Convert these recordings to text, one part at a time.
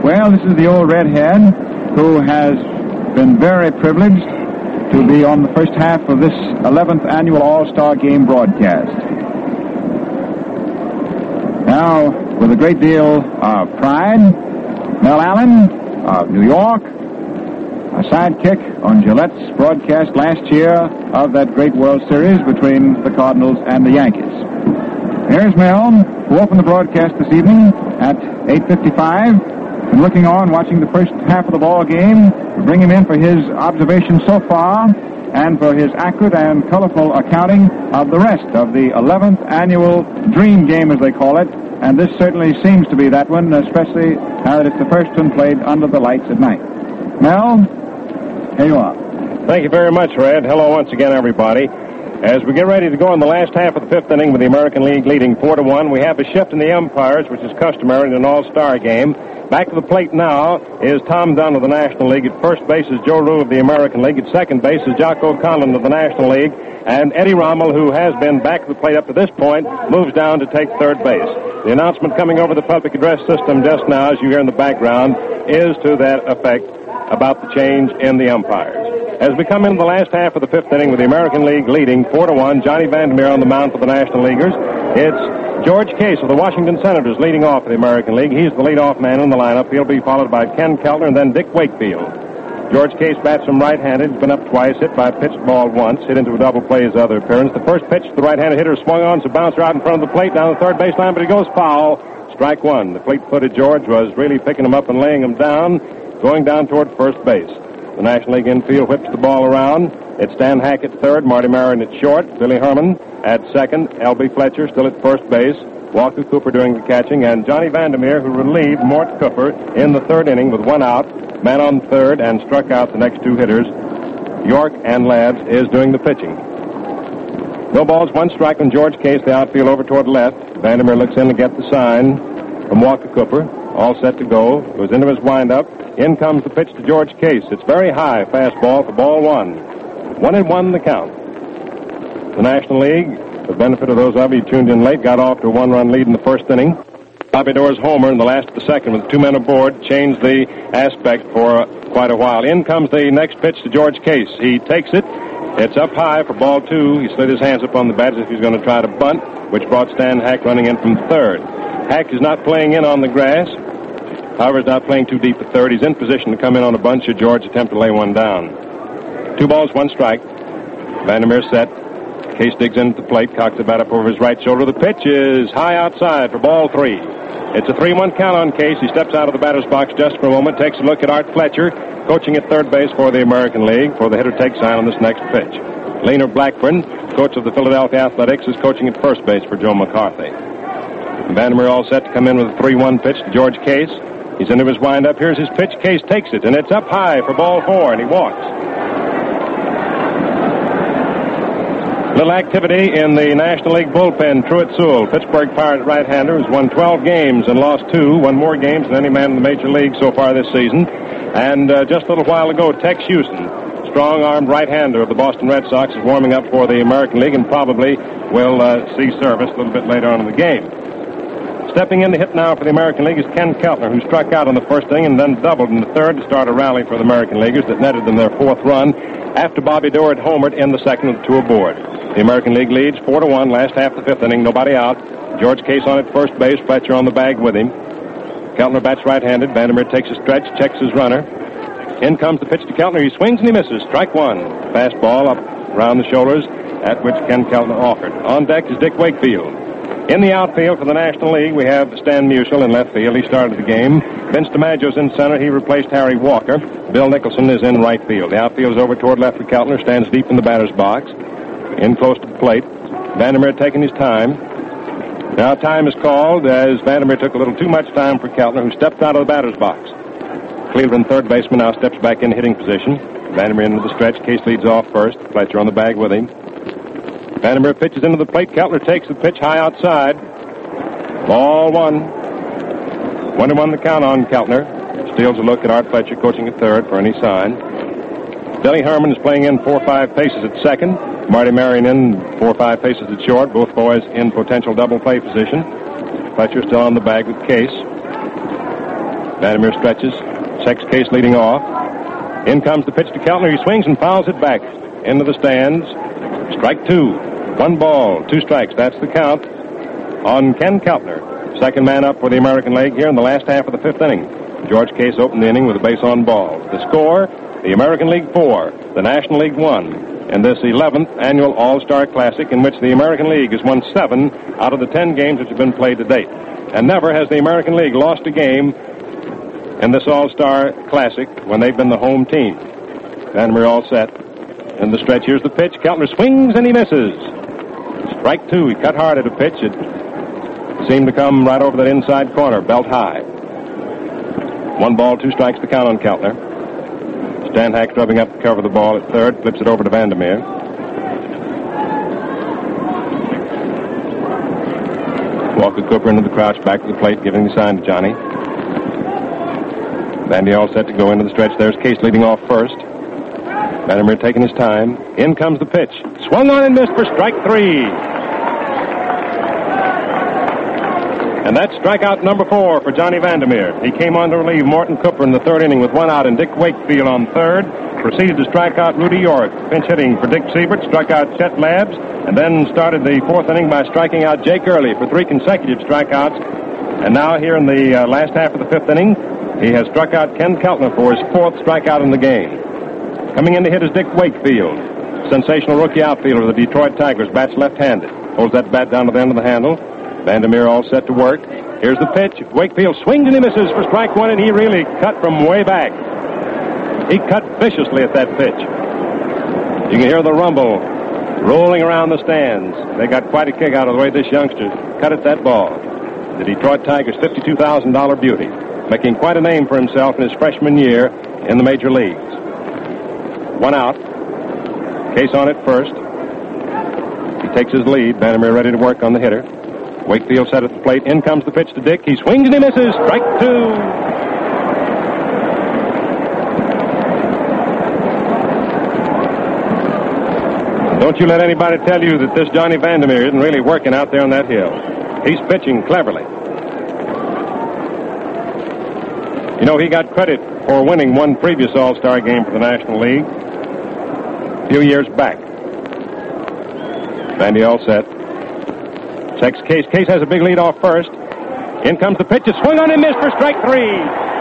Well, this is the old redhead who has been very privileged to be on the first half of this 11th annual All-Star Game broadcast. Now, with a great deal of pride, Mel Allen of New York, a sidekick on Gillette's broadcast last year of that great World Series between the Cardinals and the Yankees. Here's Mel, who opened the broadcast this evening at 8:55. Been looking on, watching the first half of the ball game. We bring him in for his observations so far and for his accurate and colorful accounting of the rest of the 11th annual Dream Game, as they call it. And this certainly seems to be that one, especially now that it's the first one played under the lights at night. Mel, here you are. Thank you very much, Red. Hello once again, everybody. As we get ready to go in the last half of the fifth inning with the American League leading 4-1, we have a shift in the umpires, which is customary in an all-star game. Back to the plate now is Tom Dunn of the National League. At first base is Joe Rue of the American League. At second base is Jocko Conlon of the National League. And Eddie Rommel, who has been back to the plate up to this point, moves down to take third base. The announcement coming over the public address system just now, as you hear in the background, is to that effect about the change in the umpires. As we come into the last half of the fifth inning with the American League leading 4-1, Johnny Vandermeer on the mound for the National Leaguers. It's George Case of the Washington Senators leading off for the American League. He's the leadoff man in the lineup. He'll be followed by Ken Keltner and then Dick Wakefield. George Case bats from right-handed. He's been up twice, hit by a pitched ball once, hit into a double play his other appearance. The first pitch, the right-handed hitter swung on, so bouncer out in front of the plate down the third baseline, but he goes foul. Strike one. The fleet-footed George was really picking him up and laying him down, going down toward first base. The National League infield whips the ball around. It's Stan Hack at third, Marty Marin at short, Billy Herman at second, L.B. Fletcher still at first base, Walker Cooper doing the catching, and Johnny Vandermeer, who relieved Mort Cooper in the third inning with one out, man on third, and struck out the next two hitters. York and Lads is doing the pitching. No balls, one strike on George Case, the outfield over toward left. Vandermeer looks in to get the sign from Walker Cooper. All set to go. Goes into his windup. In comes the pitch to George Case. It's very high. Fastball for ball one. 1-1 the count. The National League, for the benefit of those of you tuned in late, got off to a one-run lead in the first inning. Bobby Doerr's homer in the last of the second with two men aboard changed the aspect for quite a while. In comes the next pitch to George Case. He takes it. It's up high for ball two. He slid his hands up on the bat as if he was going to try to bunt, which brought Stan Hack running in from third. Hack is not playing in on the grass. However, he's not playing too deep at third. He's in position to come in on a bunt should George attempt to lay one down. 2 balls, 1 strike. Vandermeer set. Case digs in at the plate, cocks the bat up over his right shoulder. The pitch is high outside for ball 3. It's a 3-1 count on Case. He steps out of the batter's box just for a moment, takes a look at Art Fletcher, coaching at third base for the American League, for the hitter take sign on this next pitch. Laner Blackburn, coach of the Philadelphia Athletics, is coaching at first base for Joe McCarthy. Vandermeer all set to come in with a 3-1 pitch to George Case. He's into his windup. Here's his pitch. Case takes it, and it's up high for ball 4, and he walks. Little activity in the National League bullpen. Truett Sewell, Pittsburgh Pirate right-hander, has won 12 games and lost 2, won more games than any man in the Major League so far this season. And just a little while ago, Tex Houston, strong-armed right-hander of the Boston Red Sox, is warming up for the American League and probably will see service a little bit later on in the game. Stepping in to hit now for the American League is Ken Keltner, who struck out in the first inning and then doubled in the third to start a rally for the American Leaguers that netted them their 4th run after Bobby Doer had homered in the second with 2 aboard. The American League leads 4-1, last half of the 5th inning, nobody out. George Case on at first base, Fletcher on the bag with him. Keltner bats right-handed. Vandermeer takes a stretch, checks his runner. In comes the pitch to Keltner. He swings and he misses. Strike 1. Fastball up around the shoulders, at which Ken Keltner offered. On deck is Dick Wakefield. In the outfield for the National League, we have Stan Musial in left field. He started the game. Vince DiMaggio's in center. He replaced Harry Walker. Bill Nicholson is in right field. The outfield is over toward left for Keltner. Stands deep in the batter's box. In close to the plate. Vandermeer taking his time. Now time is called as Vandermeer took a little too much time for Keltner, who stepped out of the batter's box. Cleveland third baseman now steps back in hitting position. Vandermeer into the stretch. Case leads off first. Fletcher on the bag with him. Vandermeer pitches into the plate. Keltner takes the pitch high outside. Ball 1. 1-1 the count on Keltner. Steals a look at Art Fletcher coaching at third for any sign. Billy Herman is playing in 4-5 paces at second. Marty Marion in 4-5 paces at short. Both boys in potential double play position. Fletcher still on the bag with Case. Vandermeer stretches. Checks Case leading off. In comes the pitch to Keltner. He swings and fouls it back into the stands. Strike two. 1 ball, 2 strikes. That's the count on Ken Keltner. Second man up for the American League here in the last half of the 5th inning. George Case opened the inning with a base on balls. The score, the American League 4, the National League 1, in this 11th annual All-Star Classic, in which the American League has won 7 out of the 10 games which have been played to date. And never has the American League lost a game in this All-Star Classic when they've been the home team. Vandermeer all set. In the stretch, here's the pitch. Keltner swings and he misses. Strike 2. He cut hard at a pitch. It seemed to come right over that inside corner, belt high. 1 ball, 2 strikes to count on Keltner. Stan Hack rubbing up to cover the ball at third, flips it over to Vandermeer. Walker Cooper into the crouch, back to the plate, giving the sign to Johnny. Vandy all set to go into the stretch. There's Case leading off first. Vandermeer taking his time. In comes the pitch. Swung on and missed for strike 3. And that's strikeout number 4 for Johnny Vandermeer. He came on to relieve Morton Cooper in the 3rd inning with 1 out, and Dick Wakefield on 3rd. Proceeded to strike out Rudy York. Pinch hitting for Dick Siebert. Struck out Chet Labbs. And then started the 4th inning by striking out Jake Early for 3 consecutive strikeouts. And now here in the last half of the 5th inning, he has struck out Ken Keltner for his 4th strikeout in the game. Coming in to hit is Dick Wakefield. Sensational rookie outfielder of the Detroit Tigers. Bats left-handed. Holds that bat down to the end of the handle. Vandermeer all set to work. Here's the pitch. Wakefield swings and he misses for strike 1, and he really cut from way back. He cut viciously at that pitch. You can hear the rumble rolling around the stands. They got quite a kick out of the way this youngster cut at that ball. The Detroit Tigers' $52,000 beauty, making quite a name for himself in his freshman year in the major leagues. 1 out. Case on at first. He takes his lead. Vandermeer ready to work on the hitter. Wakefield set at the plate. In comes the pitch to Dick. He swings and he misses. Strike 2. Don't you let anybody tell you that this Johnny Vandermeer isn't really working out there on that hill. He's pitching cleverly. You know, he got credit for winning one previous All-Star game for the National League a few years back. Vandy all set. Checks Case. Case has a big lead off first. In comes the pitch. A swing on and miss for strike 3.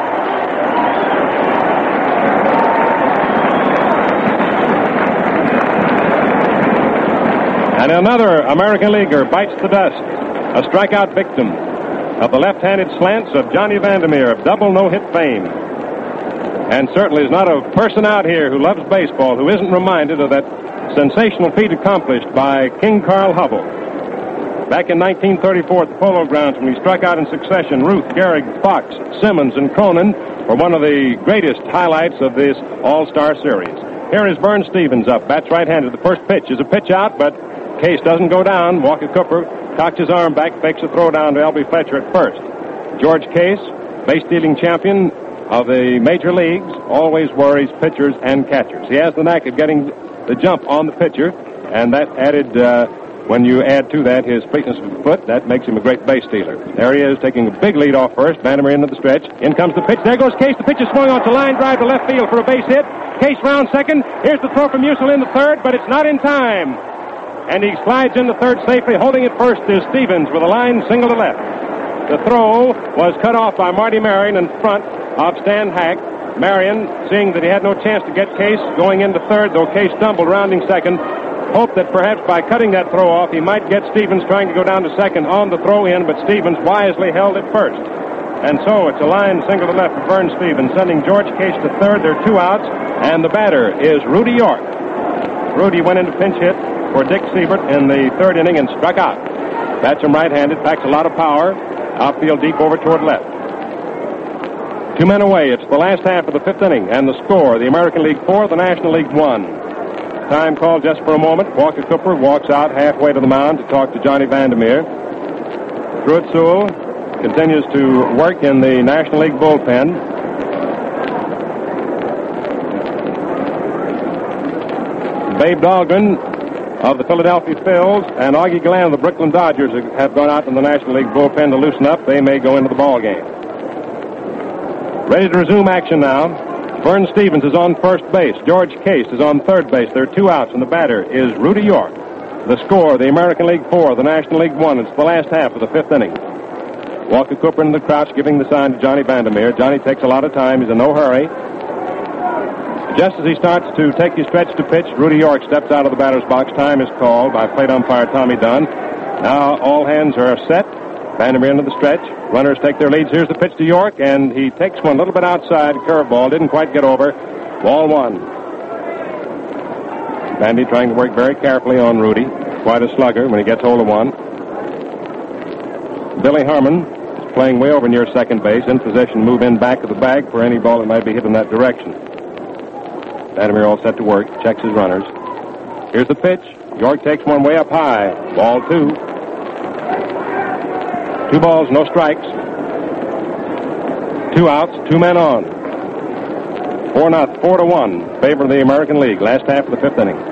And another American leaguer bites the dust. A strikeout victim of the left-handed slants of Johnny Vandermeer of double no-hit fame. And certainly is not a person out here who loves baseball who isn't reminded of that sensational feat accomplished by King Carl Hubble. Back in 1934 at the Polo Grounds, when he struck out in succession, Ruth, Gehrig, Fox, Simmons, and Cronin were one of the greatest highlights of this All-Star Series. Here is Vern Stevens up, bats right-handed. The first pitch is a pitch out, but Case doesn't go down. Walker Cooper cocks his arm back, fakes a throw down to L.B. Fletcher at first. George Case, base-stealing champion of the major leagues, always worries pitchers and catchers. He has the knack of getting the jump on the pitcher, and that added, when you add to that his fleetness of the foot, that makes him a great base stealer. There he is, taking a big lead off first. Vandermeer into the stretch. In comes the pitch. There goes Case. The pitch is swung on to line drive to left field for a base hit. Case round second. Here's the throw from Musil in the third, but it's not in time. And he slides in the third safely. Holding it first is Stevens with a line single to left. The throw was cut off by Marty Marion in front of Stan Hack. Marion, seeing that he had no chance to get Case going into third, though Case stumbled rounding second, hoped that perhaps by cutting that throw off, he might get Stevens trying to go down to second on the throw in, but Stevens wisely held it first. And so it's a line single to left for Vern Stevens, sending George Case to third. There are 2 outs, and the batter is Rudy York. Rudy went into pinch hit for Dick Siebert in the 3rd inning and struck out. Bats him right-handed, packs a lot of power, outfield deep over toward left. 2 men away. It's the last half of the 5th inning, and the score, the American League 4, the National League 1. Time called just for a moment. Walker Cooper walks out halfway to the mound to talk to Johnny Vandermeer. Truett Sewell continues to work in the National League bullpen. Babe Dahlgren of the Philadelphia Phils and Augie Glenn of the Brooklyn Dodgers have gone out in the National League bullpen to loosen up. They may go into the ball game. Ready to resume action now. Vern Stephens is on first base. George Case is on third base. There are 2 outs, and the batter is Rudy York. The score, the American League 4, the National League 1. It's the last half of the 5th inning. Walker Cooper in the crouch giving the sign to Johnny Vandermeer. Johnny takes a lot of time. He's in no hurry. Just as he starts to take his stretch to pitch, Rudy York steps out of the batter's box. Time is called by plate umpire Tommy Dunn. Now all hands are set. Vandermeer into the stretch. Runners take their leads. Here's the pitch to York, and he takes one a little bit outside. Curveball. Didn't quite get over. Ball 1. Vandy trying to work very carefully on Rudy. Quite a slugger when he gets hold of one. Billy Herman is playing way over near second base. In possession, move in back of the bag for any ball that might be hit in that direction. Vandermeer all set to work. Checks his runners. Here's the pitch. York takes one way up high. Ball 2. 2 balls, no strikes. 2 outs, 2 men on. 4-1, favor of the American League. Last half of the 5th inning.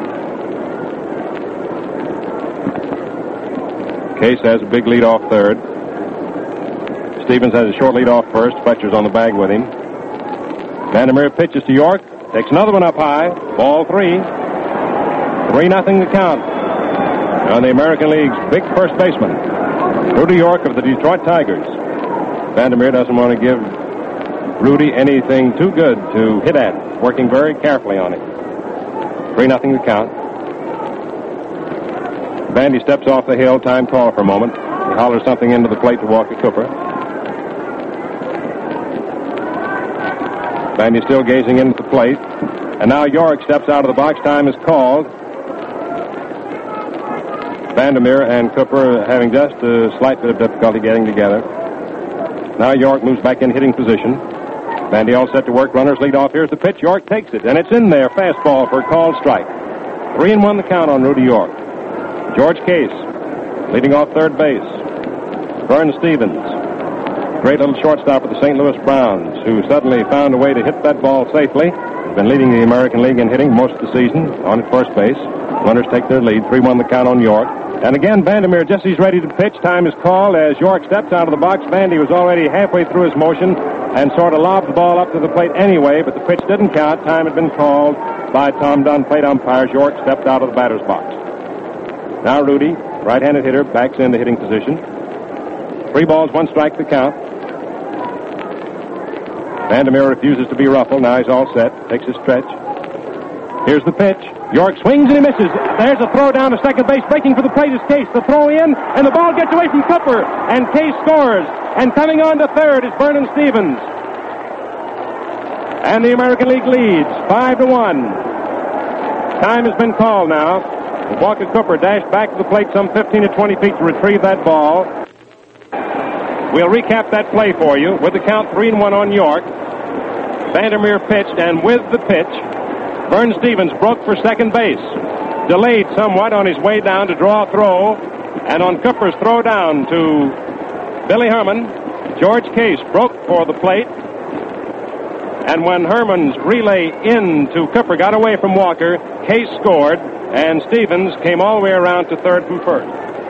Case has a big lead off third. Stevens has a short lead off first. Fletcher's on the bag with him. Vandermeer pitches to York. Takes another one up high. Ball 3. 3-0 the count. On the American League's big first baseman, Rudy York of the Detroit Tigers. Vandermeer doesn't want to give Rudy anything too good to hit at. Working very carefully on it. 3-0 the count. Vandy steps off the hill. Time call for a moment. He hollers something into the plate to Walker Cooper. Vandy still gazing into the plate. And now York steps out of the box. Time is called. Vandermeer and Cooper having just a slight bit of difficulty getting together. Now York moves back in hitting position. Vandy all set to work. Runners lead off. Here's the pitch. York takes it, and it's in there. Fastball for a called strike. 3-1 the count on Rudy York. George Case leading off third base. Vern Stephens, great little shortstop of the St. Louis Browns, who suddenly found a way to hit that ball safely. He's been leading the American League in hitting most of the season on at first base. Runners take their lead. 3-1 the count on York. And again, Vandermeer, just as he's ready to pitch, time is called as York steps out of the box. Vandy was already halfway through his motion and sort of lobbed the ball up to the plate anyway, but the pitch didn't count. Time had been called by Tom Dunn, plate umpires. York stepped out of the batter's box. Now Rudy, right-handed hitter, backs into hitting position. 3 balls, 1 strike the count. Vandermeer refuses to be ruffled. Now he's all set. Takes his stretch. Here's the pitch. York swings and he misses. There's a throw down to second base. Breaking for the plate is Case. The throw in, and the ball gets away from Cooper. And Case scores. And coming on to third is Vernon Stephens. And the American League leads 5-1. Time has been called now. Walker Cooper dashed back to the plate some 15 to 20 feet to retrieve that ball. We'll recap that play for you. With the count 3-1 on York, Vandermeer pitched, and with the pitch, Vern Stephens broke for second base. Delayed somewhat on his way down to draw a throw, and on Cooper's throw down to Billy Herman, George Case broke for the plate. And when Herman's relay in to Cooper got away from Walker, Case scored, and Stephens came all the way around to third from first.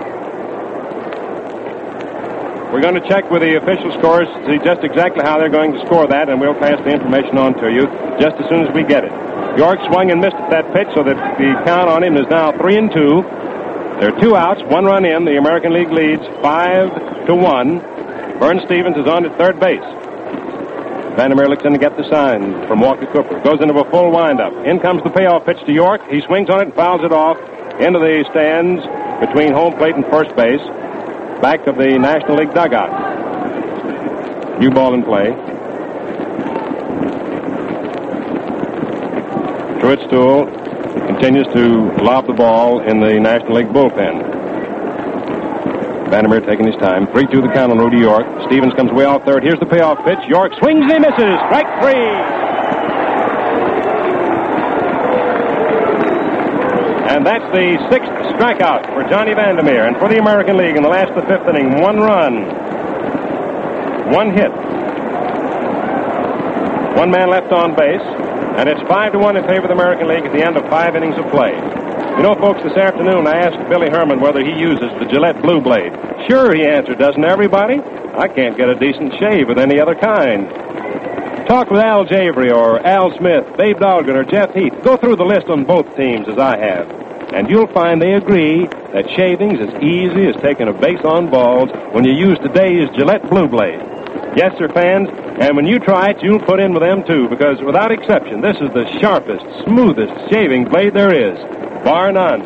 We're going to check with the official scores to see just exactly how they're going to score that, and we'll pass the information on to you just as soon as we get it. York swung and missed at that pitch, so that the count on him is now 3-2. There are 2 outs, 1 run in. The American League leads 5-1. Vern Stephens is on at third base. Vandermeer looks in to get the sign from Walker Cooper. Goes into a full windup. In comes the payoff pitch to York. He swings on it and fouls it off into the stands between home plate and first base, back of the National League dugout. New ball in play. Truitt-Stool continues to lob the ball in the National League bullpen. Vandermeer taking his time. 3-2 the count on Rudy York. Stephens comes way off third. Here's the payoff pitch. York swings and he misses. Strike 3. And that's the 6th strikeout for Johnny Vandermeer. And for the American League in the last of the 5th inning, 1 run, 1 hit, 1 man left on base. And it's 5-1 in favor of the American League at the end of 5 innings of play. You know, folks, this afternoon I asked Billy Herman whether he uses the Gillette Blue Blade. Sure, he answered. Doesn't everybody? I can't get a decent shave with any other kind. talk with Al Javery or Al Smith, Babe Dahlgren, or Jeff Heath, go through the list on both teams as I have, and you'll find they agree that shaving's as easy as taking a base on balls when you use today's Gillette Blue Blade. Yes, sir, fans, and when you try it, you'll put in with them, too, because without exception, this is the sharpest, smoothest shaving blade there is, bar none.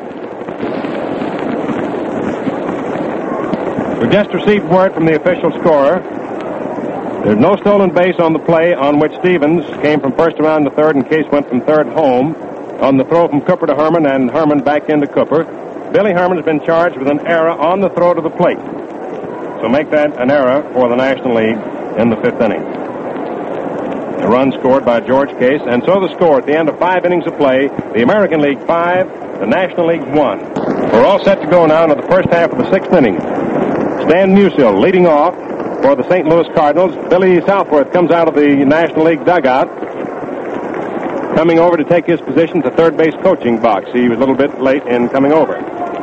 We've just received word from the official scorer. There's no stolen base on the play on which Stevens came from first around to third and Case went from third home on the throw from Cooper to Herman and Herman back into Cooper. Billy Herman has been charged with an error on the throw to the plate. So make that an error for the National League in the fifth inning. A run scored by George Case, and so the score at the end of 5 innings of play, the American League 5, the National League 1. We're all set to go now into the first half of the sixth inning. Stan Musial leading off for the St. Louis Cardinals. Billy Southworth comes out of the National League dugout, coming over to take his position to third base coaching box. He was a little bit late in coming over.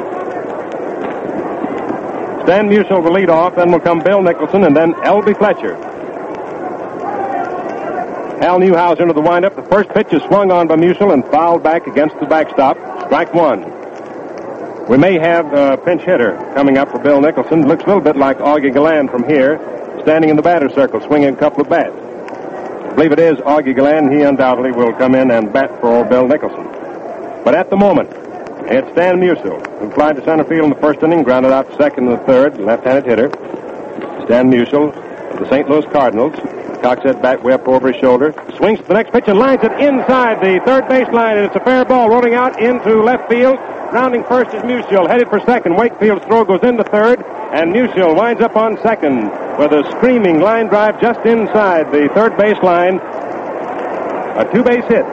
Stan Musial will lead off, then will come Bill Nicholson, and then L.B. Fletcher. Hal Newhouser into the windup. The first pitch is swung on by Musial and fouled back against the backstop. Strike one. We may have a pinch hitter coming up for Bill Nicholson. Looks a little bit like Augie Galland from here, standing in the batter's circle, swinging a couple of bats. I believe it is Augie Galland. He undoubtedly will come in and bat for old Bill Nicholson. But at the moment, it's Stan Musial, who flied to center field in the first inning, grounded out to second and the third, left-handed hitter. Stan Musial of the St. Louis Cardinals cocks that bat way up over his shoulder, swings to the next pitch and lines it inside the third base line, and it's a fair ball rolling out into left field. Rounding first is Musial, headed for second. Wakefield's throw goes into third, and Musial winds up on second with a screaming line drive just inside the third base line. A two-base hit.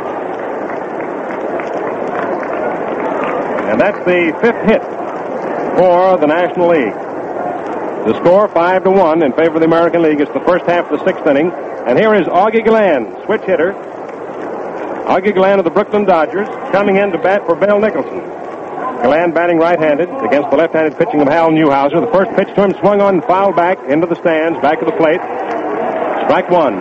And that's the fifth hit for the National League. The score 5-1 in favor of the American League. It's the first half of the sixth inning. And here is Augie Galland, switch hitter. Augie Galland of the Brooklyn Dodgers coming in to bat for Bill Nicholson. Galland batting right-handed against the left-handed pitching of Hal Newhouser. The first pitch to him swung on and fouled back into the stands, back of the plate. Strike one.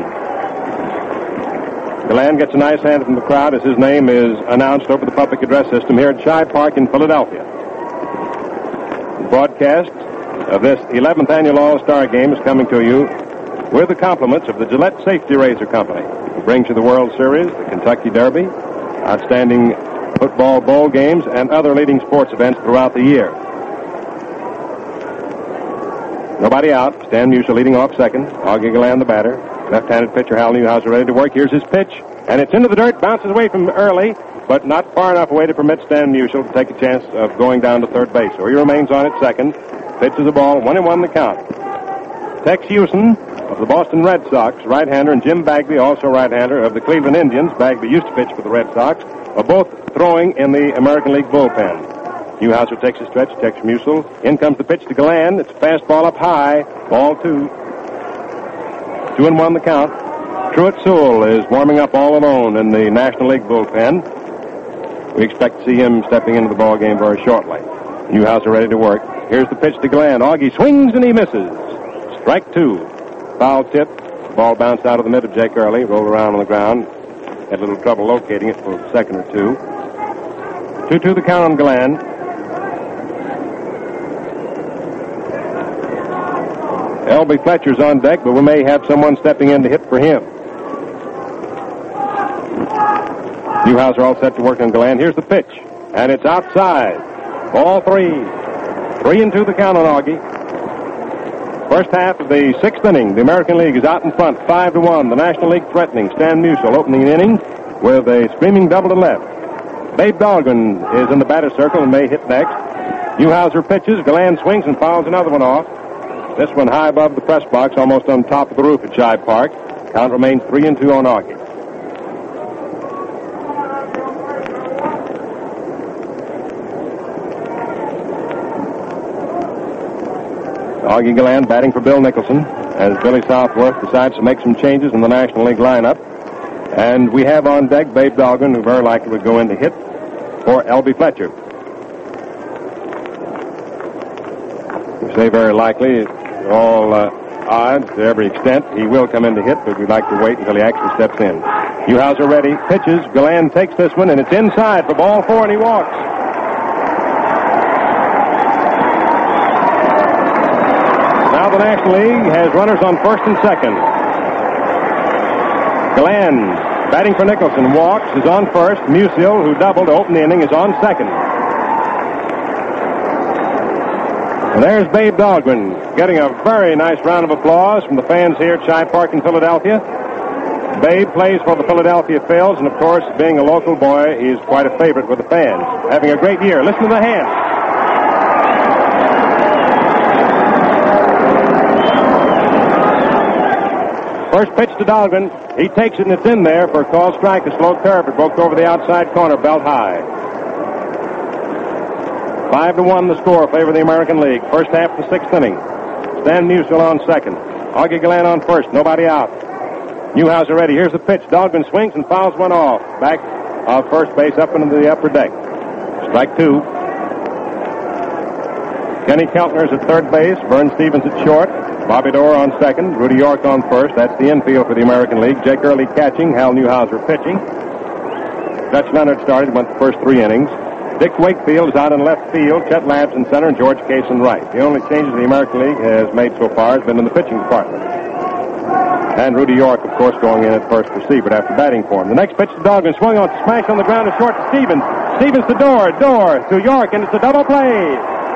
Galland gets a nice hand from the crowd as his name is announced over the public address system here at Shibe Park in Philadelphia. The broadcast of this 11th annual All-Star Game is coming to you with the compliments of the Gillette Safety Razor Company, who brings you the World Series, the Kentucky Derby, outstanding football bowl games, and other leading sports events throughout the year. Nobody out. Stan Musial leading off second. Augie Galland the batter. Left-handed pitcher Hal Newhouser ready to work. Here's his pitch, and it's into the dirt. Bounces away from early, but not far enough away to permit Stan Musial to take a chance of going down to third base. So he remains on at second. Pitches the ball, 1-1 the count. Tex Houston of the Boston Red Sox, right-hander, and Jim Bagby, also right-hander, of the Cleveland Indians. Bagby used to pitch for the Red Sox, are both throwing in the American League bullpen. Newhouser takes a stretch, checks Musial. In comes the pitch to Galland. It's a fastball up high. Ball two. 2-1 the count. Truett Sewell is warming up all alone in the National League bullpen. We expect to see him stepping into the ball game very shortly. Newhouser ready to work. Here's the pitch to Galland. Augie swings and he misses. Strike two. Foul tip. Ball bounced out of the mid of Jake Early, rolled around on the ground. Had a little trouble locating it for a second or two. 2-2 the count on Galland. L.B. Fletcher's on deck, but we may have someone stepping in to hit for him. Newhouser all set to work on Galland. Here's the pitch, and it's outside. Ball three. 3-2 the count on Augie. First half of the sixth inning, the American League is out in front, 5-1. The National League threatening. Stan Musial opening an inning with a screaming double to left. Babe Dahlgren is in the batter's circle and may hit next. Newhouser pitches. Galland swings and fouls another one off. This one high above the press box, almost on top of the roof at Shibe Park. Count remains 3-2 on Augie. Augie Galland batting for Bill Nicholson as Billy Southworth decides to make some changes in the National League lineup. And we have on deck Babe Dahlgren, who very likely would go in to hit for L.B. Fletcher. We say very likely. All odds to every extent. He will come in to hit, but we'd like to wait until he actually steps in. Newhouser ready, pitches. Galland takes this one, and it's inside for ball 4, and he walks. Now the National League has runners on first and second. Galland, batting for Nicholson, walks, is on first. Musial, who doubled to open the inning, is on second. And there's Babe Dahlgren getting a very nice round of applause from the fans here at Shibe Park in Philadelphia. Babe plays for the Philadelphia Phils, and of course, being a local boy, he's quite a favorite with the fans. Having a great year. Listen to the hands. First pitch to Dahlgren. He takes it, and it's in there for a called strike. A slow curve. It broke over the outside corner, belt high. 5-1 the score, favor the American League. First half of the sixth inning. Stan Musial on second. Augie Galland on first. Nobody out. Newhouser ready. Here's the pitch. Dahlgren swings and fouls one off. Back of first base up into the upper deck. Strike 2. Kenny Keltner's at third base. Vern Stevens at short. Bobby Doerr on second. Rudy York on first. That's the infield for the American League. Jake Early catching. Hal Newhouser pitching. Dutch Leonard started. Went the first 3 innings. Dick Wakefield is out in left field. Chet Labs in center, and George Case in right. The only changes the American League has made so far has been in the pitching department. And Rudy York, of course, going in at first receiver after batting for him. The next pitch to Dahlgren, swung on, smash on the ground, to short to Stevens. Stevens to Doerr to York, and it's a double play.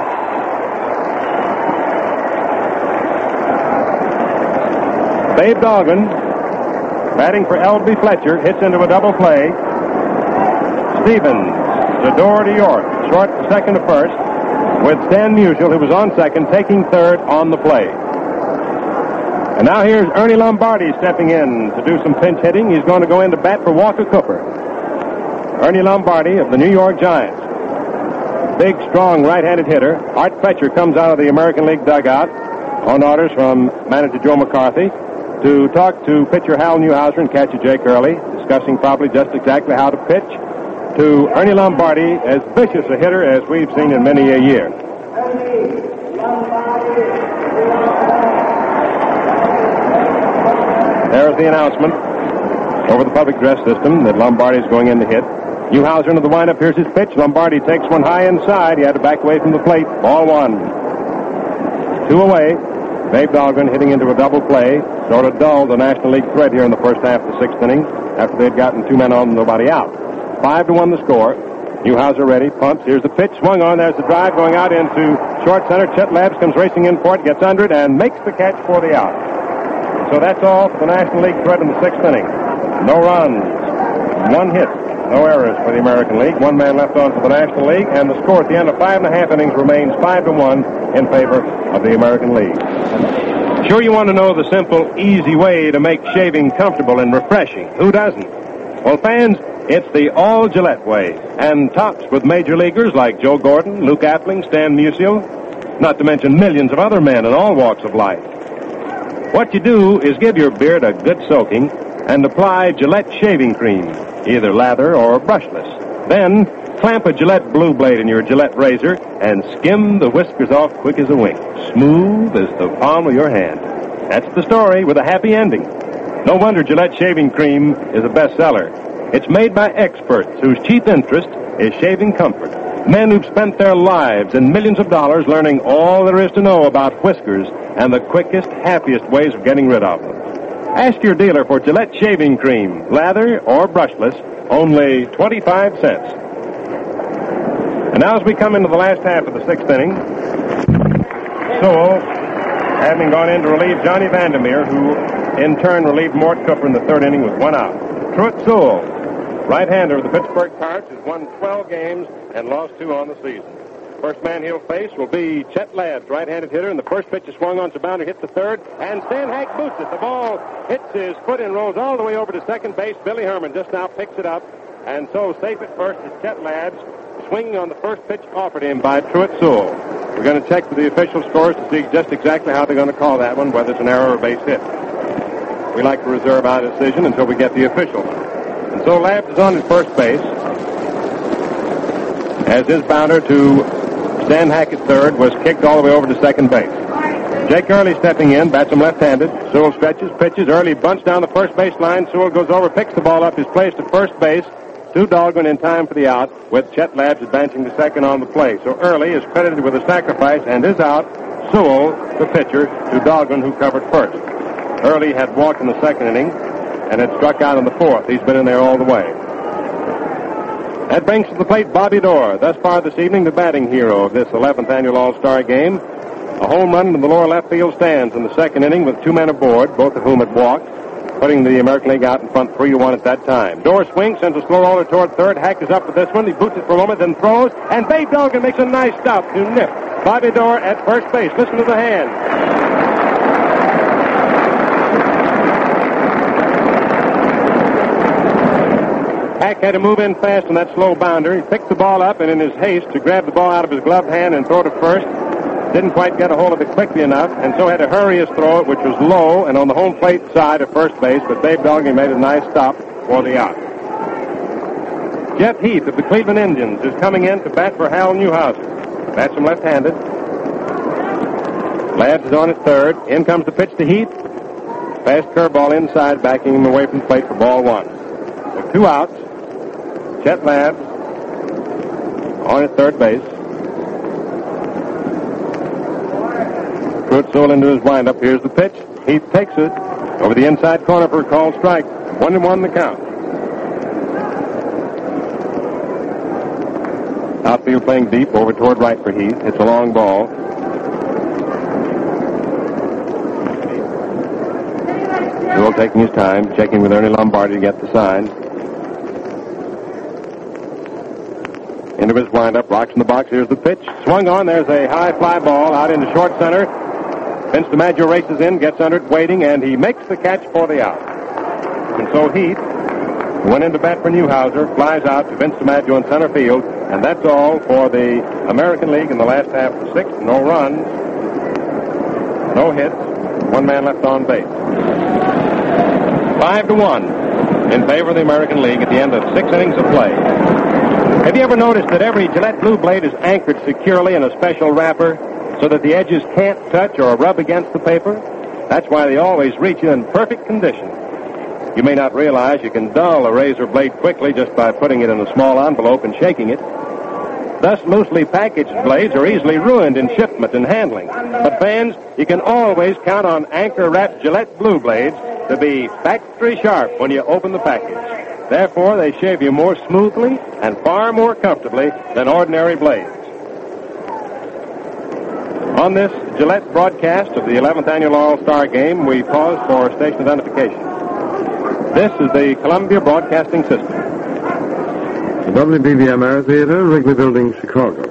Babe Dahlgren, batting for L.B. Fletcher, hits into a double play. Stevens to Doerr to York, short to second to first, with Stan Musial, who was on second, taking third on the play. And now here's Ernie Lombardi stepping in to do some pinch hitting. He's going to go in to bat for Walker Cooper. Ernie Lombardi of the New York Giants. Big, strong right-handed hitter. Art Fetcher comes out of the American League dugout on orders from manager Joe McCarthy to talk to pitcher Hal Newhouser and catcher Jake Early, discussing probably just exactly how to pitch to Ernie Lombardi, as vicious a hitter as we've seen in many a year. There's the announcement over the public address system that Lombardi is going in to hit. Newhouser into the windup. Here's his pitch. Lombardi takes one high inside. He had to back away from the plate. Ball 1. 2 away. Babe Dahlgren hitting into a double play. Sort of dulled the National League threat here in the first half of the sixth inning after they'd gotten 2 men on and nobody out. 5-1 the score. Newhouser ready, pumps. Here's the pitch, swung on. There's the drive going out into short center. Chet Labs comes racing in for it, gets under it, and makes the catch for the out. So that's all for the National League threat in the sixth inning. No runs, 1 hit, no errors for the American League. 1 man left on for the National League, and the score at the end of 5.5 innings remains 5-1 in favor of the American League. Sure, you want to know the simple, easy way to make shaving comfortable and refreshing. Who doesn't? Well, fans, it's the all Gillette way, and tops with major leaguers like Joe Gordon, Luke Appling, Stan Musial, not to mention millions of other men in all walks of life. What you do is give your beard a good soaking and apply Gillette shaving cream, either lather or brushless. Then clamp a Gillette blue blade in your Gillette razor and skim the whiskers off quick as a wink, smooth as the palm of your hand. That's the story with a happy ending. No wonder Gillette shaving cream is a bestseller. It's made by experts whose chief interest is shaving comfort. Men who've spent their lives and millions of dollars learning all there is to know about whiskers and the quickest, happiest ways of getting rid of them. Ask your dealer for Gillette shaving cream, lather or brushless, only 25 cents. And now as we come into the last half of the sixth inning, Sewell, having gone in to relieve Johnny Vandermeer, who in turn relieved Mort Cooper in the third inning with 1 out. Truett Sewell, right-hander of the Pittsburgh Pirates, has won 12 games and lost 2 on the season. First man he'll face will be Chet Labs, right-handed hitter, and the first pitch is swung on. Sabounder hits the third, and Stan Hack boots it. The ball hits his foot and rolls all the way over to second base. Billy Herman just now picks it up, and so safe at first is Chet Labs, swinging on the first pitch offered him by Truett Sewell. We're going to check with the official scores to see just exactly how they're going to call that one, whether it's an error or base hit. We like to reserve our decision until we get the official. And so Labs is on at first base, as his bounder to Stan Hack at third was kicked all the way over to second base. Jake Early stepping in, bats him left-handed. Sewell stretches, pitches. Early bunts down the first baseline. Sewell goes over, picks the ball up, is placed at first base. To Dahlgren in time for the out, with Chet Labs advancing to second on the play. So Early is credited with a sacrifice and is out. Sewell, the pitcher, to Dahlgren, who covered first. Early had walked in the second inning and had struck out in the fourth. He's been in there all the way. That brings to the plate Bobby Doerr, thus far this evening the batting hero of this 11th annual All-Star game. A home run in the lower left field stands in the second inning with 2 men aboard, both of whom had walked, putting the American League out in front 3-1 at that time. Doerr swings, sends a slow roller toward third. Hack is up for this one. He boots it for a moment, then throws, and Babe Dahlgren makes a nice stop to nip Bobby Doerr at first base. Listen to the hand. Hack had to move in fast on that slow bounder. He picked the ball up, and in his haste to grab the ball out of his gloved hand and throw it to first, didn't quite get a hold of it quickly enough, and so had to hurry his throw, which was low and on the home plate side of first base, but Babe Dahlgren made a nice stop for the out. Jeff Heath of the Cleveland Indians is coming in to bat for Hal Newhouser. Bats him left-handed. Lads is on at third. In comes the pitch to Heath. Fast curveball inside, backing him away from the plate for ball 1. So 2 outs. Chet Ladd on at third base. Kurt Sewell into his windup. Here's the pitch. Heath takes it over the inside corner for a called strike. 1-1 the count. Outfield playing deep over toward right for Heath. It's a long ball. Sewell taking his time, checking with Ernie Lombardi to get the sign. Into his windup, rocks in the box. Here's the pitch. Swung on. There's a high fly ball out into short center. Vince DiMaggio races in, gets under it, waiting, and he makes the catch for the out. And so Heath, who went into bat for Newhouser, flies out to Vince DiMaggio in center field, and that's all for the American League in the last half of 6. No runs, no hits, 1 man left on base. 5-1 in favor of the American League at the end of 6 innings of play. Have you ever noticed that every Gillette Blue Blade is anchored securely in a special wrapper so that the edges can't touch or rub against the paper? That's why they always reach you in perfect condition. You may not realize you can dull a razor blade quickly just by putting it in a small envelope and shaking it. Thus, loosely packaged blades are easily ruined in shipment and handling. But fans, you can always count on anchor-wrapped Gillette Blue Blades to be factory sharp when you open the package. Therefore, they shave you more smoothly and far more comfortably than ordinary blades. On this Gillette broadcast of the 11th Annual All-Star Game, we pause for station identification. This is the Columbia Broadcasting System. The WBBM Air Theater, Wrigley Building, Chicago.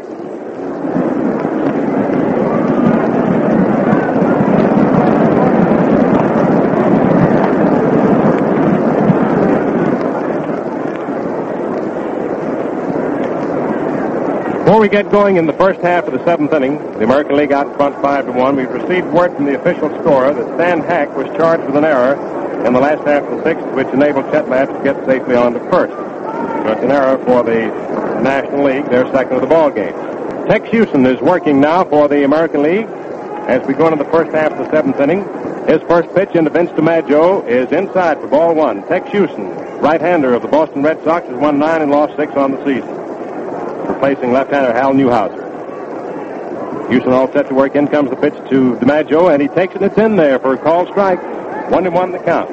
Before we get going in the first half of the 7th inning, the American League out in front 5-1, we've received word from the official scorer that Stan Hack was charged with an error in the last half of the 6th, which enabled Chet Ladd to get safely on to first. That's an error for the National League. They're second of the ball game. Tex Houston is working now for the American League as we go into the first half of the 7th inning. His first pitch into Vince DiMaggio is inside for ball 1. Tex Houston, right-hander of the Boston Red Sox, has won 9 and lost 6 on the season, replacing left-hander Hal Newhouser. Houston all set to work. In comes the pitch to DiMaggio, and he takes it, and it's in there for a called strike. 1-1 the count.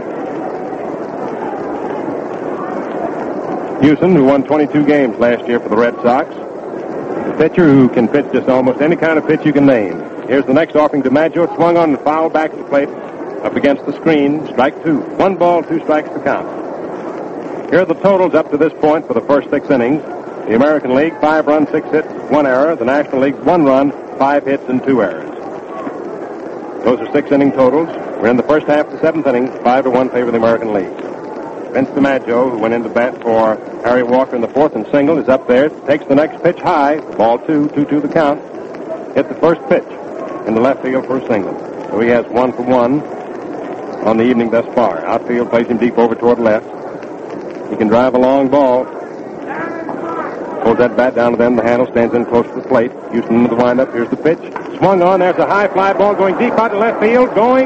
Houston, who won 22 games last year for the Red Sox, a pitcher who can pitch just almost any kind of pitch you can name. Here's the next offering. DiMaggio swung on and fouled back at the plate up against the screen. Strike 2. 1 ball, 2 strikes to count. Here are the totals up to this point for the first 6 innings. The American League, 5 runs, 6 hits, 1 error. The National League, 1 run, 5 hits, and 2 errors. Those are 6 inning totals. We're in the first half of the 7th inning, 5-1 favor of the American League. Vince DiMaggio, who went into bat for Harry Walker in the 4th and single, is up there, takes the next pitch high, ball 2, 2-2 the count. Hit the first pitch in the left field for a single. So he has 1 for 1 on the evening thus far. Outfield plays him deep over toward left. He can drive a long ball. Pulls that bat down to them. The handle stands in close to the plate. Houston into the windup. Here's the pitch. Swung on. There's a high fly ball going deep out to left field. Going,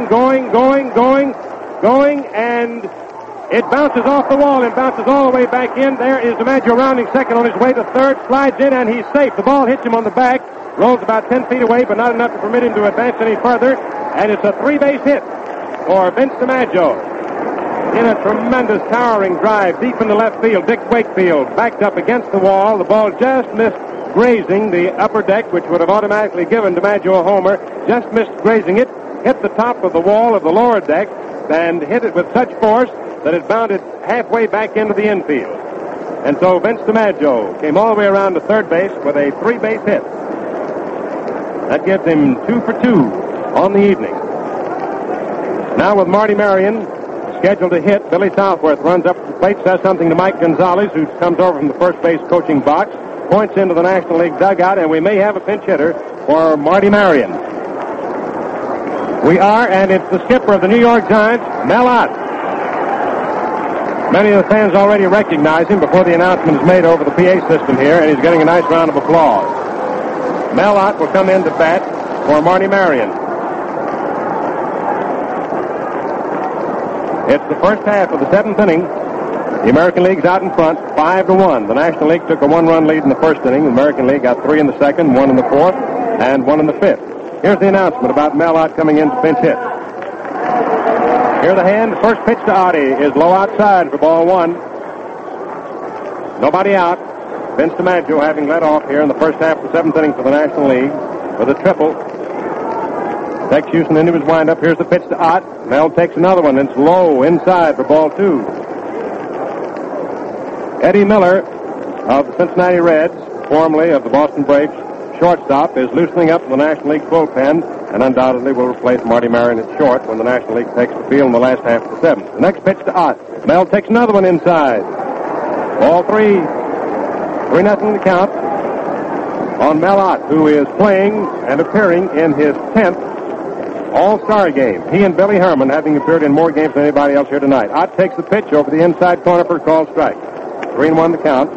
and it bounces off the wall and bounces all the way back in. There is DiMaggio rounding second on his way to third. Slides in, and he's safe. The ball hits him on the back. Rolls about 10 feet away, but not enough to permit him to advance any further. And it's a 3-base hit for Vince DiMaggio. In a tremendous towering drive deep into left field. Dick Wakefield backed up against the wall. The ball just missed grazing the upper deck, which would have automatically given DiMaggio a homer. Just missed grazing it. Hit the top of the wall of the lower deck and hit it with such force that it bounded halfway back into the infield. And so Vince DiMaggio came all the way around to third base with a 3-base hit. That gives him 2 for 2 on the evening. Now with Marty Marion scheduled to hit, Billy Southworth runs up to the plate, says something to Mike Gonzalez, who comes over from the first base coaching box, points into the National League dugout, and we may have a pinch hitter for Marty Marion. We are, and it's the skipper of the New York Giants, Mel Ott. Many of the fans already recognize him before the announcement is made over the PA system here, and he's getting a nice round of applause. Mel Ott will come in to bat for Marty Marion. It's the first half of the 7th inning. The American League's out in front, 5-1. The National League took a 1-run lead in the first inning. The American League got 3 in the second, 1 in the fourth, and 1 in the fifth. Here's the announcement about Mel Ott coming in to pinch hit. Here the hand. The first pitch to Oddie is low outside for ball 1. Nobody out. Vince DiMaggio having led off here in the first half of the 7th inning for the National League with a triple. Tex Houston into his windup. Here's the pitch to Ott. Mel takes another one. It's low inside for ball 2. Eddie Miller of the Cincinnati Reds, formerly of the Boston Braves, shortstop, is loosening up in the National League bullpen and undoubtedly will replace Marty Marion at short when the National League takes the field in the last half of the 7th. The next pitch to Ott. Mel takes another one inside. Ball 3. 3-0 to count on Mel Ott, who is playing and appearing in his 10th All-Star game. He and Billy Herman having appeared in more games than anybody else here tonight. Ott takes the pitch over the inside corner for a called strike. 3-1 to count.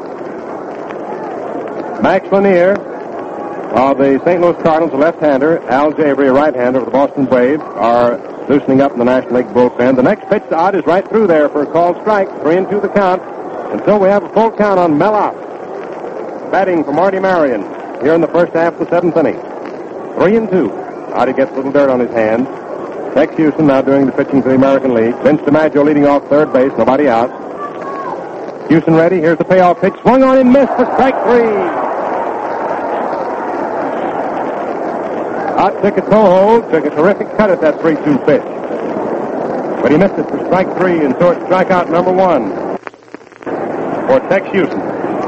Max Lanier of the St. Louis Cardinals, a left-hander, Al Jabry, a right-hander of the Boston Braves, are loosening up in the National League bullpen. The next pitch to Ott is right through there for a called strike. 3-2 the count until we have a full count on Mel Ott. Batting for Marty Marion here in the first half of the 7th inning. 3-2. Oddie gets a little dirt on his hand. Tex Houston now doing the pitching for the American League. Vince DiMaggio leading off third base. Nobody out. Houston ready. Here's the payoff pitch. Swung on and missed for strike 3. Ott took a toe hold, took a terrific cut at that 3-2 pitch. But he missed it for strike 3, and so it's strikeout number 1 for Tex Houston.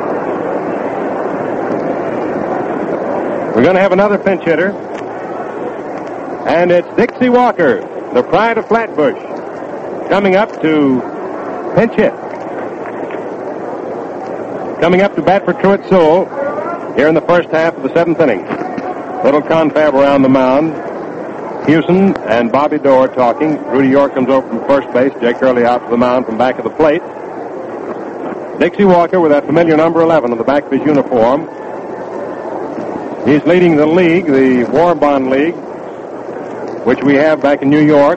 We're going to have another pinch hitter, and it's Dixie Walker, the pride of Flatbush, coming up to pinch hit. Coming up to bat for Truett Sewell here in the first half of the 7th inning. Little confab around the mound. Houston and Bobby Doerr talking. Rudy York comes over from first base. Jake Early out to the mound from back of the plate. Dixie Walker with that familiar number 11 on the back of his uniform. He's leading the league, the War Bond League, which we have back in New York,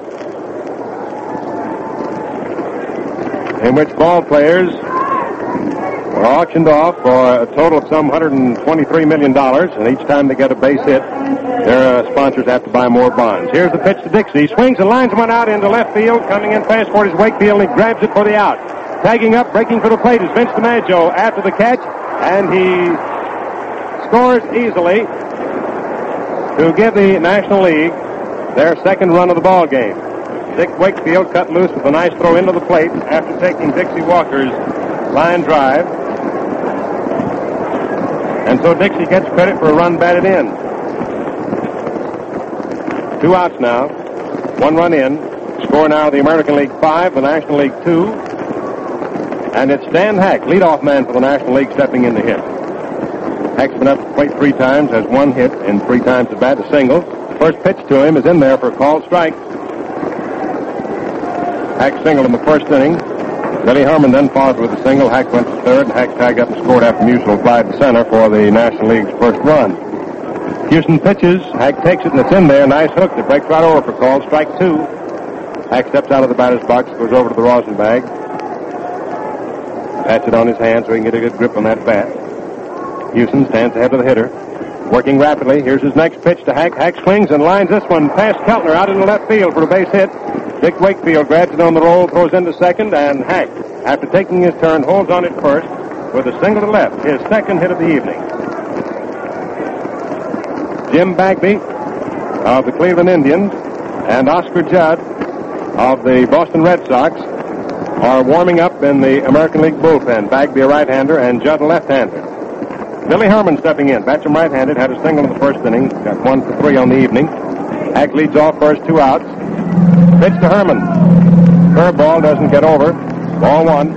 in which ball players were auctioned off for a total of some $123 million, and each time they get a base hit, their sponsors have to buy more bonds. Here's the pitch to Dixie. He swings and lines one out into left field. Coming in fast for his Wakefield, and he grabs it for the out. Tagging up, breaking for the plate is Vince DiMaggio after the catch, and he scores easily to give the National League their second run of the ball game. Dick Wakefield cut loose with a nice throw into the plate after taking Dixie Walker's line drive. And so Dixie gets credit for a run batted in. 2 outs now. 1 run in. Score now the American League 5, the National League 2. And it's Dan Hack, leadoff man for the National League, stepping in to hit. Hack's been up to the plate 3 times, has 1 hit and 3 times at bat, a single. First pitch to him is in there for a called strike. Hack singled in the first inning. Billy Herman then followed with a single. Hack went to third, and Hack tagged up and scored after Musial applied to center for the National League's first run. Houston pitches. Hack takes it, and it's in there. Nice hook that breaks right over for call. Strike two. Hack steps out of the batter's box, goes over to the rosin bag. Pats it on his hand so he can get a good grip on that bat. Houston stands ahead of the hitter. Working rapidly. Here's his next pitch to Hack. Hack swings and lines this one past Keltner out into left field for a base hit. Dick Wakefield grabs it on the roll, throws into second, and Hack, after taking his turn, holds on at first with a single to left, his second hit of the evening. Jim Bagby of the Cleveland Indians and Oscar Judd of the Boston Red Sox are warming up in the American League bullpen. Bagby a right-hander and Judd a left-hander. Billy Herman stepping in. Bats him right-handed, had a single in the first inning, got 1 for 3 on the evening. Hack leads off first, 2 outs. Pitch to Herman. Curveball doesn't get over. Ball 1.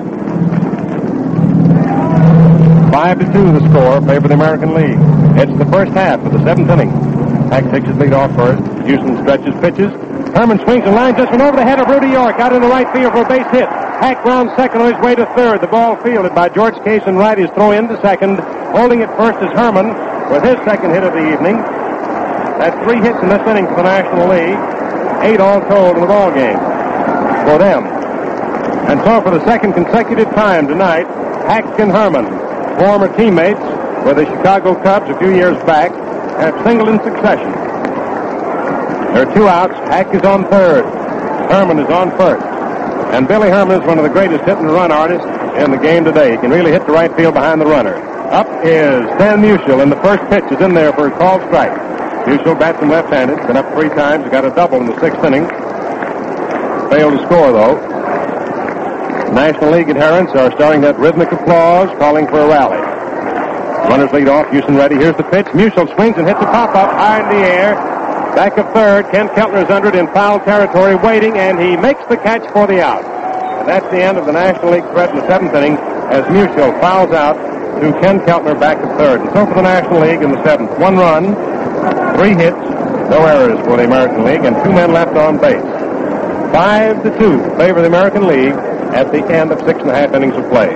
5-2 the score, favor the American League. It's the first half of the 7th inning. Hack takes his lead off first. Houston stretches pitches. Herman swings and lines this one over the head of Rudy York out in the right field for a base hit. Hack rounds second on his way to third. The ball fielded by George Case and right is throw into second. Holding it first is Herman with his second hit of the evening. That's 3 hits in this inning for the National League. 8 all told in the ball game for them. And so for the second consecutive time tonight, Hack and Herman, former teammates with the Chicago Cubs a few years back, have singled in succession. There are 2 outs. Hack is on third. Herman is on first. And Billy Herman is one of the greatest hit and run artists in the game today. He can really hit the right field behind the runner. Up is Stan Musial, and the first pitch is in there for a called strike. Musial bats him left-handed. Been up 3 times. He got a double in the 6th inning. Failed to score, though. National League adherents are starting that rhythmic applause, calling for a rally. Runners lead off. Houston ready. Here's the pitch. Musial swings and hits a pop-up high in the air. Back of third. Ken Keltner is under it in foul territory, waiting, and he makes the catch for the out. And that's the end of the National League threat in the 7th inning as Musial fouls out to Ken Keltner back of third. And so for the National League in the 7th, 1 run, 3 hits, no errors for the American League, and 2 men left on base. 5-2 favor the American League at the end of 6.5 innings of play.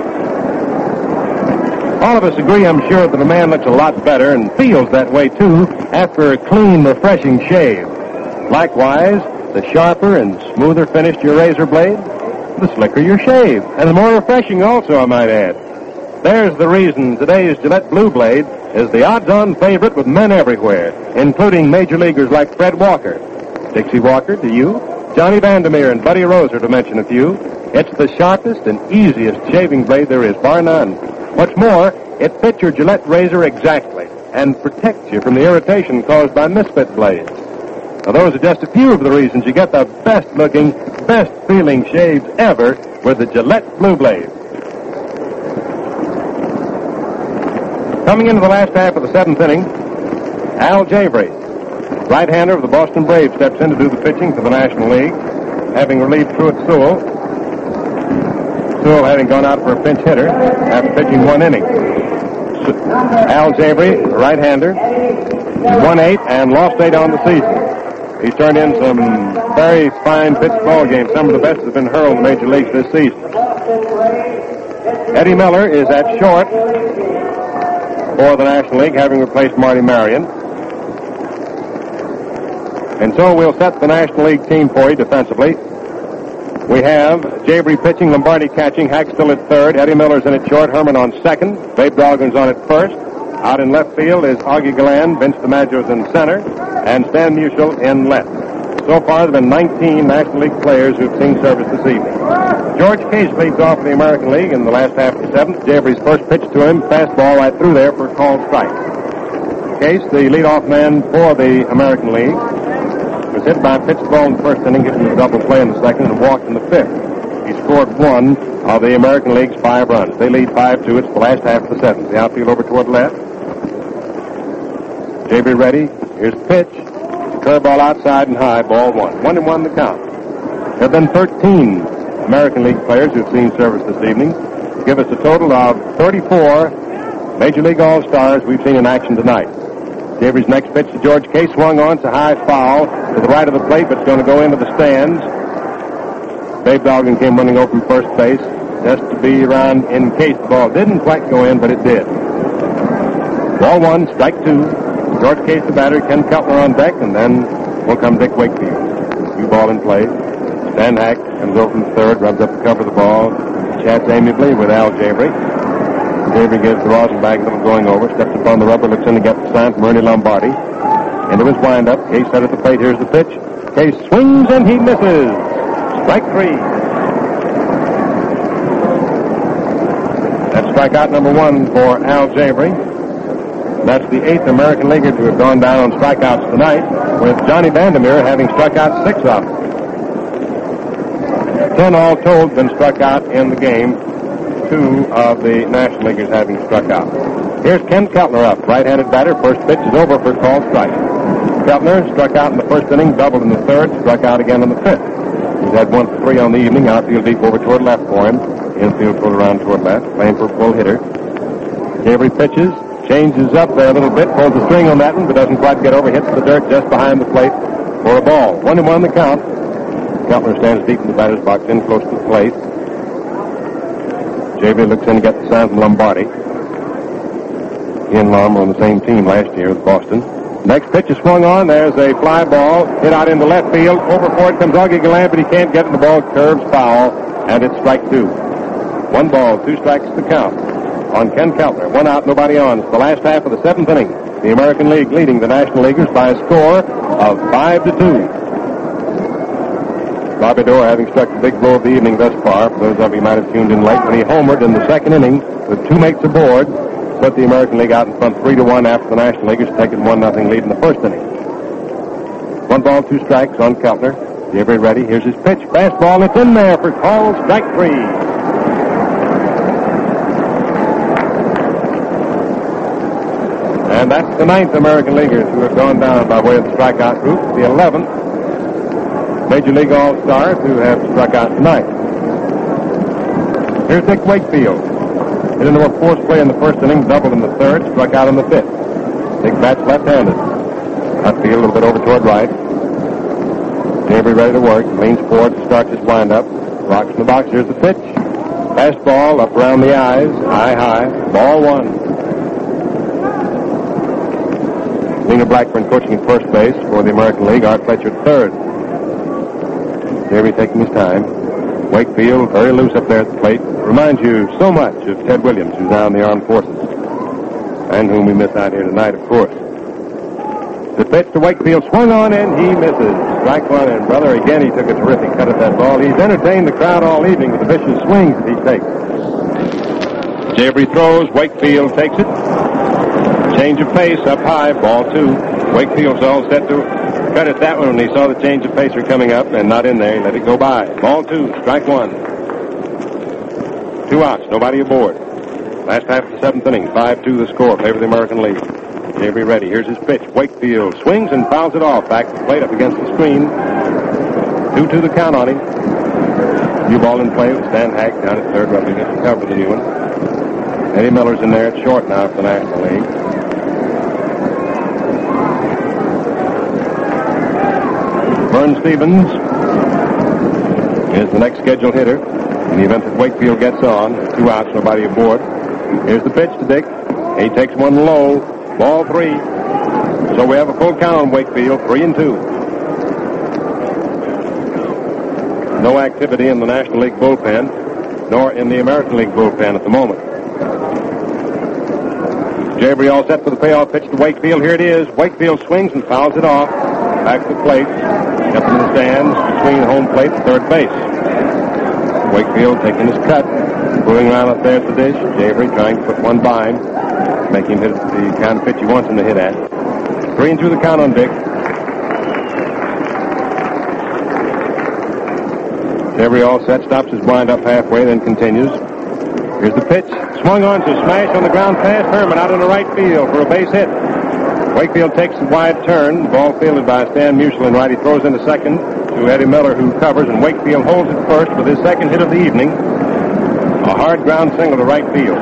All of us agree, I'm sure, that a man looks a lot better and feels that way, too, after a clean, refreshing shave. Likewise, the sharper and smoother finished your razor blade, the slicker your shave, and the more refreshing also, I might add. There's the reason today's Gillette Blue Blade is the odds-on favorite with men everywhere, including major leaguers like Fred Walker. Dixie Walker, to you. Johnny Vandermeer and Buddy Roser, to mention a few. It's the sharpest and easiest shaving blade there is, bar none. What's more, it fits your Gillette razor exactly and protects you from the irritation caused by misfit blades. Now, those are just a few of the reasons you get the best-looking, best-feeling shaves ever with the Gillette Blue Blade. Coming into the last half of the 7th inning, Al Jabry, right-hander of the Boston Braves, steps in to do the pitching for the National League, having relieved Truett Sewell. Sewell having gone out for a pinch hitter after pitching 1 inning. Al Jabry, right-hander, won 8 and lost 8 on the season. He's turned in some very fine pitch ball games, some of the best that have been hurled in the major leagues this season. Eddie Miller is at short for the National League, having replaced Marty Marion. And so we'll set the National League team for you defensively. We have Jabry pitching, Lombardi catching, Hack still at third, Eddie Miller's in at short, Herman on second, Babe Doggin's on at first. Out in left field is Augie Galland, Vince DiMaggio's in center, and Stan Musial in left. So far, there have been 19 National League players who've seen service this evening. George Case leads off for the American League in the last half of the 7th. Jabry's first pitch to him, fastball right through there for a called strike. Case, the leadoff man for the American League, was hit by a pitched ball in the first inning, given a double play in the second, and walked in the 5th. He scored 1 of the American League's 5 runs. They lead 5-2. It's the last half of the 7th. The outfield over toward left. Jabry ready. Here's the pitch. Curveball outside and high. Ball 1. 1-1 the count. There have been 13 American League players who've seen service this evening. Give us a total of 34 Major League All-Stars we've seen in action tonight. Jabry's next pitch to George Case swung on. It's a high foul to the right of the plate, but it's going to go into the stands. Babe Doggin came running over from first base. just to be around in case the ball didn't quite go in, but it did. Ball one, strike two. George Case, the batter, Ken Keltner on deck, and then will come Dick Wakefield. New ball in play. Stan Hack comes over from third, rubs up the cover of the ball, chats amiably with Al Jabry. Jabry gives the Rosenbag that was going over, steps upon the rubber, looks in to get the sign from Ernie Lombardi. Into his windup. Case set at the plate. Here's the pitch. Case swings and he misses. Strike three. That's strikeout number one for Al Jabry. That's the 8th American Leaguer to have gone down on strikeouts tonight, with Johnny Vandermeer having struck out 6 of them. 10 all told been struck out in the game. 2 of the National Leaguers having struck out. Here's Ken Keltner up, right-handed batter. First pitch is over for a called strike. Keltner struck out in the first inning, doubled in the third, struck out again in the fifth. He's had 1 for 3 on the evening. Outfield deep over toward left for him. Infield pulled around toward left, playing for a full hitter. Jabry pitches. Changes up there a little bit, pulls the string on that one, but doesn't quite get over, hits the dirt just behind the plate for a ball. 1-1 the count. Keltner stands deep in the batter's box, in close to the plate. Jabry looks in to get the sign from Lombardi. He and Lom were on the same team last year with Boston. Next pitch is swung on. There's a fly ball hit out into left field. Over for it comes Augie Gallant, but he can't get it. The ball curves foul, and it's strike 2. 1 ball, 2 strikes to count on Ken Keltner. 1 out, nobody on. It's the last half of the 7th inning. The American League leading the National Leaguers by a score of 5-2. Bobby Doerr having struck the big blow of the evening thus far. For those of you who might have tuned in late, when he homered in the second inning with 2 mates aboard, put the American League out in front 3-1 after the National Leaguers taking 1-0 lead in the first inning. 1 ball, 2 strikes on Keltner. Jabry ready. Here's his pitch. Fastball. It's in there for called strike 3. And that's the 9th American Leaguers who have gone down by way of the strikeout group. The 11th Major League All-Stars who have struck out tonight. Here's Dick Wakefield. Hit into a force play in the first inning, doubled in the third, struck out in the 5th. Dick bats left-handed. Outfield a little bit over toward right. Jabry ready to work. Leans forward, starts his windup. Rocks in the box. Here's the pitch. Fastball up around the eyes. High. Ball 1. Lena Blackburn coaching at first base for the American League. Art Fletcher at third. Jabry taking his time. Wakefield very loose up there at the plate. Reminds you so much of Ted Williams, who's now in the Armed Forces, and whom we miss out here tonight, of course. The pitch to Wakefield swung on and he misses. Strike 1, and brother, again he took a terrific cut at that ball. He's entertained the crowd all evening with the vicious swings that he takes. Jabry throws. Wakefield takes it. Change of pace up high, ball 2. Wakefield's all set to cut at that one when he saw the change of pacer coming up and not in there. He let it go by. Ball 2, strike 1. 2 outs, nobody aboard. Last half of the 7th inning, 5-2 the score, favor of the American League. Jabry ready. Here's his pitch. Wakefield swings and fouls it off. Back to the plate up against the screen. 2-2 the count on him. New ball in play with Stan Hack down at third, rubbing against the cover of the new one. Eddie Miller's in there at short now for the National League. Vern Stevens is the next scheduled hitter in the event that Wakefield gets on. 2 outs, nobody aboard. Here's the pitch to Dick. He takes one low. Ball 3. So we have a full count on Wakefield, 3-2. No activity in the National League bullpen, nor in the American League bullpen at the moment. Jabry all set for the payoff pitch to Wakefield. Here it is. Wakefield swings and fouls it off. Back to the plate. Up in the stands between home plate and third base. Wakefield taking his cut. Moving around up there at the dish. Jabry trying to put one by him. Make him hit the kind of pitch he wants him to hit at. 3-2 the count on Dick. Jabry all set. Stops his wind up halfway, then continues. Here's the pitch. Swung on to smash on the ground past Herman out in the right field for a base hit. Wakefield takes a wide turn. Ball fielded by Stan Musial in right. He throws into second to Eddie Miller, who covers, and Wakefield holds it first with his second hit of the evening. A hard ground single to right field.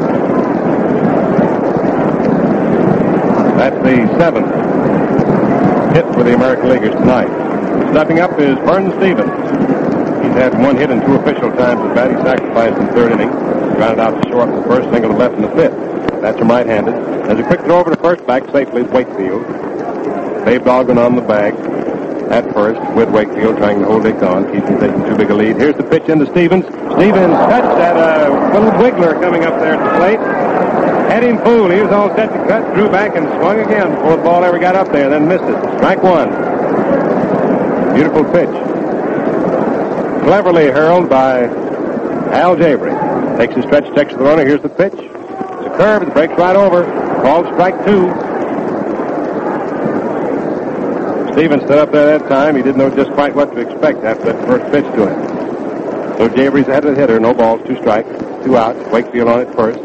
That's the 7th hit for the American Leaguers tonight. Stepping up is Vern Stevens. He's had one hit and two official times at bat. He sacrificed in the third inning. Grounded out to short in the first, single to left in the fifth. That's him right-handed. There's a quick throw over to first, back safely at Wakefield. Dave Dahlgren on the bag at first with Wakefield trying to hold Dick on. Keaton taking too big a lead. Here's the pitch into Stevens. Stevens touched that little wiggler coming up there at the plate. Had him fooled. He was all set to cut, drew back, and swung again before the ball ever got up there, then missed it. Strike one. Beautiful pitch. Cleverly hurled by Al Jabry. Takes a stretch, checks the runner. Here's the pitch. It's a curve. It breaks right over. Called strike two. Stevens stood up there that time. He didn't know just quite what to expect after that first pitch to him. So Jabry's ahead of the hitter. No balls, two strikes, two outs. Wakefield on it first.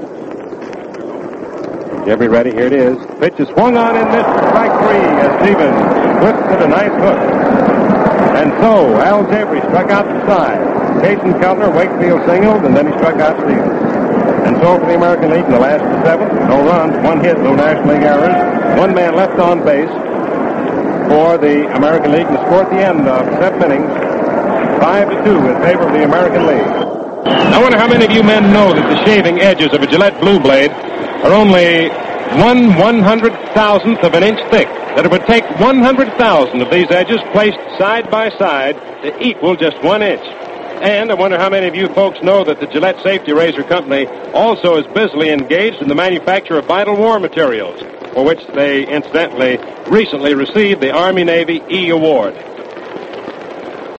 Jabry ready. Here it is. Pitch is swung on and missed. Strike three as Stevens twisted a nice hook. And so Al Jabry struck out the side. Jason Keltner, Wakefield singled, and then he struck out Stevens. And so for the American League in the last of the seventh, no runs, one hit, no National League errors, one man left on base for the American League. And the score at the end of 7 innings, 5-2 in favor of the American League. I wonder how many of you men know that the shaving edges of a Gillette Blue Blade are only 1/100,000th of an inch thick, that it would take 100,000 of these edges placed side by side to equal just 1 inch. And I wonder how many of you folks know that the Gillette Safety Razor Company also is busily engaged in the manufacture of vital war materials, for which they incidentally recently received the Army-Navy E Award.